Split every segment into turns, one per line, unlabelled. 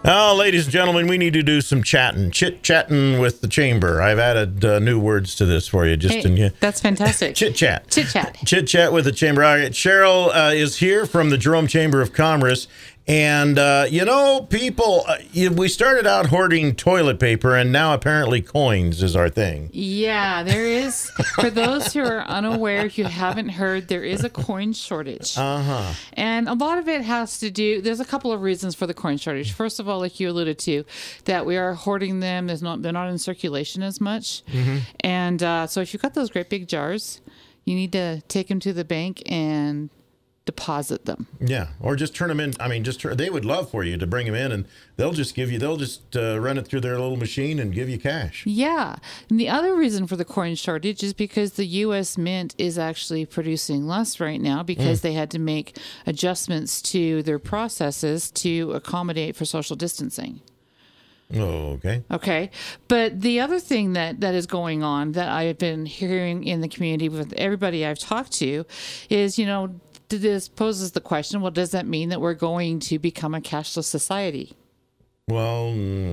Oh, ladies and gentlemen, we need to do some chatting, chit-chatting with the chamber. I've added new words to this for you.
That's fantastic.
Chit-chat.
Chit-chat.
Chit-chat with the chamber. All right, Cheryl is here from the Jerome Chamber of Commerce. And, people, we started out hoarding toilet paper, and now apparently coins is our thing.
Yeah, there is. For those who are unaware, if you haven't heard, there is a coin shortage.
Uh-huh.
And a lot of it has to do, there's a couple of reasons for the coin shortage. First of all, like you alluded to, that we are hoarding them. They're not in circulation as much. Mm-hmm. And so if you've got those great big jars, you need to take them to the bank and deposit them.
Yeah, or just turn them in. I mean, they would love for you to bring them in, and they'll just run it through their little machine and give you cash.
Yeah. And the other reason for the coin shortage is because the U.S. Mint is actually producing less right now because they had to make adjustments to their processes to accommodate for social distancing.
Oh, okay.
Okay. But the other thing that is going on that I've been hearing in the community with everybody I've talked to is, this poses the question, well, does that mean that we're going to become a cashless society?
Well,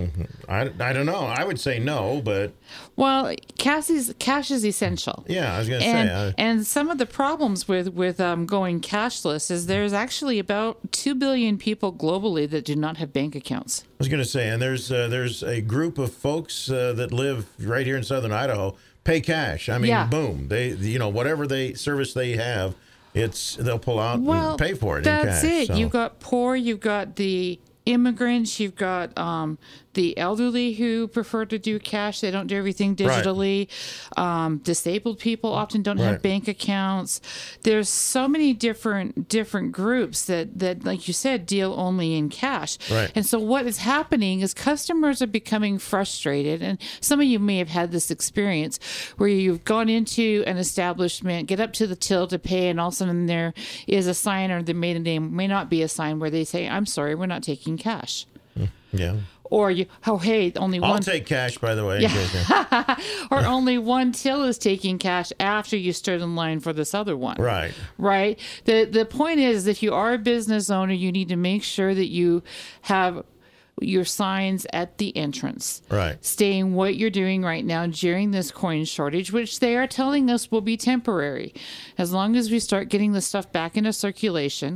I don't know. I would say no, but...
Well, cash is essential.
Yeah, I was going to say.
And some of the problems with going cashless is there's actually about 2 billion people globally that do not have bank accounts.
I was going to say, and there's a group of folks that live right here in southern Idaho, pay cash. I mean, boom. They, whatever service they have, they'll pull out and pay for it in cash.
That's it. So. You've got poor, you've got the immigrants, you've got the elderly who prefer to do cash. They don't do everything digitally. Right. Disabled people often don't have bank accounts. There's so many different groups that, like you said, deal only in cash.
Right.
And so what is happening is customers are becoming frustrated. And some of you may have had this experience where you've gone into an establishment, get up to the till to pay, and all of a sudden there is a sign, or there may not be a sign, where they say, "I'm sorry, we're not taking cash."
Yeah.
Or only one.
I'll take cash, by the way.
Yeah. Or only one till is taking cash after you stood in line for this other one.
Right.
Right. The point is, if you are a business owner, you need to make sure that you have your signs at the entrance.
Right.
Stating what you're doing right now during this coin shortage, which they are telling us will be temporary. As long as we start getting the stuff back into circulation.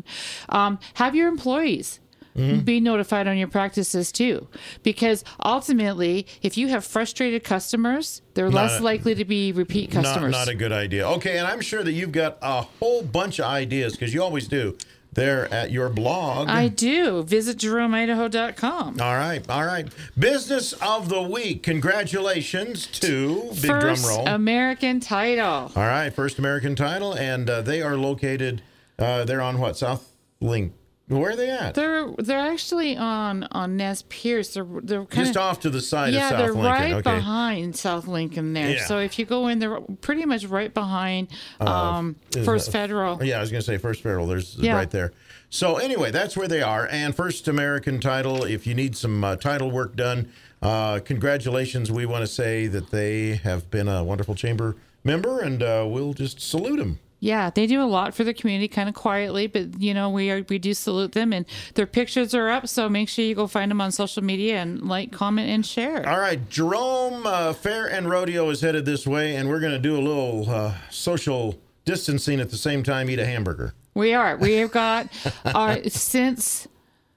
Have your employees be notified on your practices too, because ultimately, if you have frustrated customers, they're less likely to be repeat customers.
Not a good idea. Okay, and I'm sure that you've got a whole bunch of ideas, because you always do, there at your blog.
I do. Visit JeromeIdaho.com.
All right. Business of the week. Congratulations to big
First
drum roll.
American Title.
All right, First American Title, and they are located. They're on what? South Link. Where are they at?
They're actually on Nez Perce. They're kind
just off to the side of South
they're
Lincoln.
right behind South Lincoln there.
Yeah.
So if you go in, they're pretty much right behind First Federal.
Yeah, I was going to say First Federal. There's right there. So anyway, that's where they are. And First American Title, if you need some title work done, congratulations. We want to say that they have been a wonderful chamber member, and we'll just salute them.
Yeah, they do a lot for the community, kind of quietly, but we do salute them, and their pictures are up. So make sure you go find them on social media and like, comment, and share.
All right, Jerome Fair and Rodeo is headed this way, and we're going to do a little social distancing at the same time. Eat a hamburger.
We are. We have got since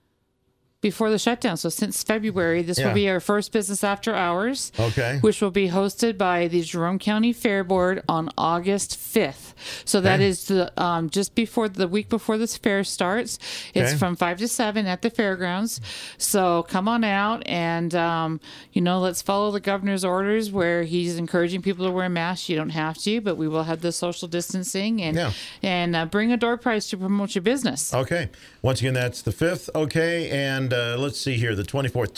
before the shutdown. So since February, this will be our first business after hours.
Okay.
Which will be hosted by the Jerome County Fair Board on August 5th. So that is just before the week before this fair starts. It's from 5 to 7 at the fairgrounds. So come on out and, let's follow the governor's orders where he's encouraging people to wear masks. You don't have to, but we will have the social distancing and bring a door prize to promote your business.
Okay. Once again, that's the 5th. Okay. And let's see here, the 24th,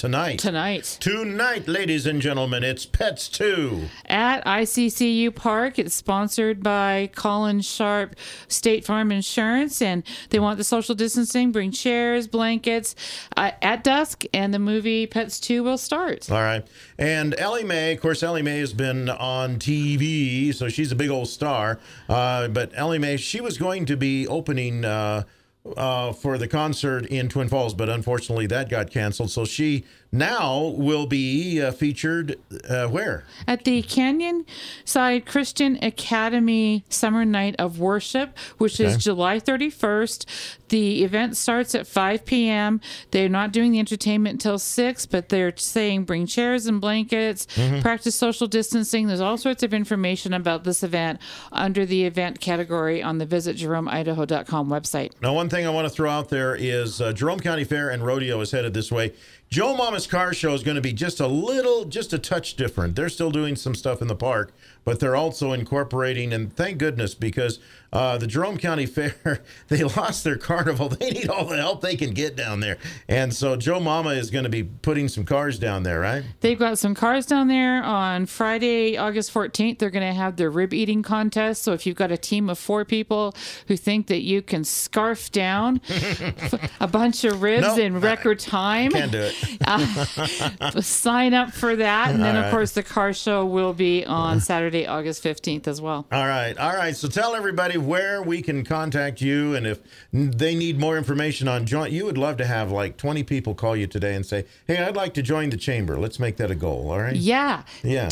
Tonight, ladies and gentlemen, it's Pets 2.
At ICCU Park. It's sponsored by Colin Sharp State Farm Insurance, and they want the social distancing. Bring chairs, blankets at dusk, and the movie Pets 2 will start.
All right. And Ellie Mae, of course, Ellie Mae has been on TV, so she's a big old star. But Ellie Mae, she was going to be opening for the concert in Twin Falls, but unfortunately that got canceled. So she now will be featured where?
At the Canyon Side Christian Academy Summer Night of Worship, which is July 31st. The event starts at 5 p.m. They're not doing the entertainment until 6, but they're saying bring chairs and blankets, practice social distancing. There's all sorts of information about this event under the event category on the visitjeromeidaho.com website.
Now, one thing I want to throw out there is Jerome County Fair and Rodeo is headed this way. Joe Mama's Car Show is going to be just a touch different. They're still doing some stuff in the park, but they're also incorporating, and thank goodness, because the Jerome County Fair, they lost their carnival. They need all the help they can get down there. And so Joe Mama is going to be putting some cars down there, right?
They've got some cars down there. On Friday, August 14th, they're going to have their rib eating contest. So if you've got a team of 4 people who think that you can scarf down a bunch of ribs in record time,
can't do it.
Sign up for that. And then, of course, the car show will be on Saturday, August 15th as well.
All right. So tell everybody where we can contact you. And if they need more information on joint, you would love to have like 20 people call you today and say, hey, I'd like to join the chamber. Let's make that a goal. All right.
Yeah.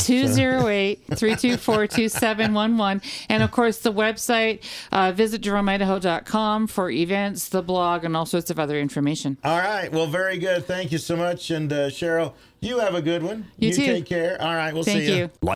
208-324-2711. And, of course, the website, visit JeromeIdaho.com for events, the blog, and all sorts of other information.
All right. Well, very good. Thank you so much. And Cheryl, you have a good one.
You too.
Take care. All right. We'll see you.
Thank you.